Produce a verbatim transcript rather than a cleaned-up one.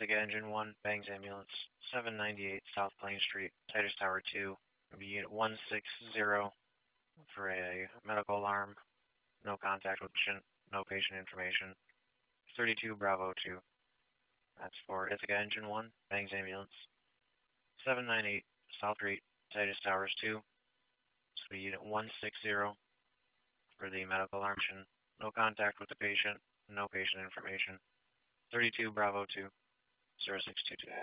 Ithaca Engine one, Bangs Ambulance, seven ninety-eight South Plain Street, Titus Tower two, Unit one six zero for a medical alarm, no contact with patient, no patient information. thirty-two Bravo two, that's for Ithaca Engine one, Bangs Ambulance, seven ninety-eight South Street, Titus Towers two, this will be Unit one six zero for the medical alarm, no contact with the patient, no patient information. thirty-two Bravo two, zero six two two.